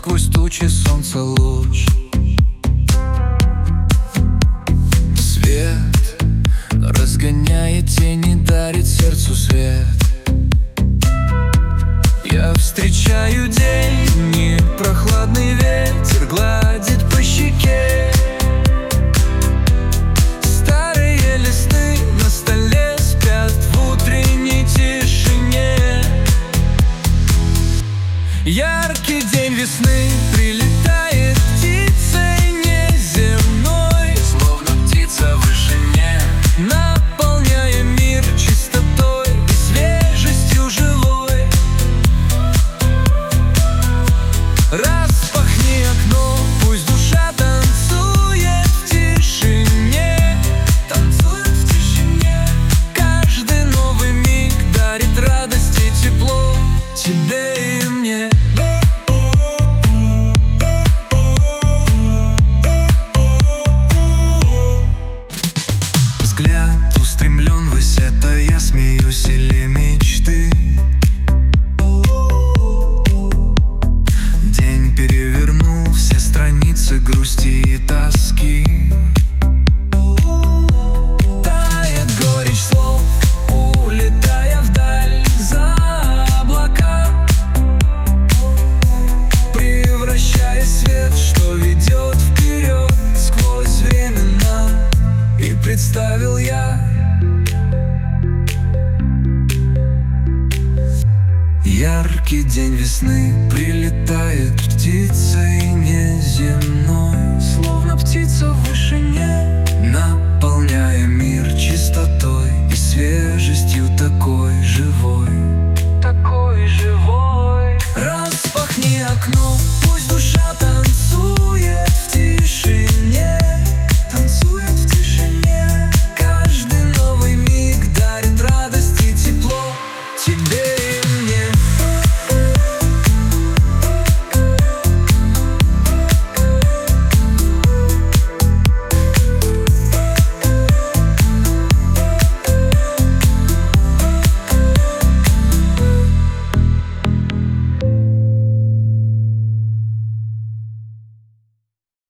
сквозь тучи солнца луч. Свет разгоняет тени, дарит сердцу свет. Я встречаю день, и прохладный ветер гладит по щеке. Старые листы на столе спят в утренней тишине. Яркий день весны, прилетает птицей неземной, словно птица в вышине, наполняя мир чистотой и свежестью живой. Распахни окно, пусть душа танцует в тишине, танцует в тишине. Каждый новый миг дарит радость и тепло тебе и мне. Взгляд устремлен ввысь, это я смеюсь или мечты. День перевернул все страницы грусти и тоски. Тает горечь слов, улетая вдаль за облака, превращая свет, что ведет вперед сквозь времена. И представил я яркий день весны, прилетает птицей неземной, словно птица в вышине, наполняя мир чистотой и свежестью такой живой. Такой живой. Распахни окно,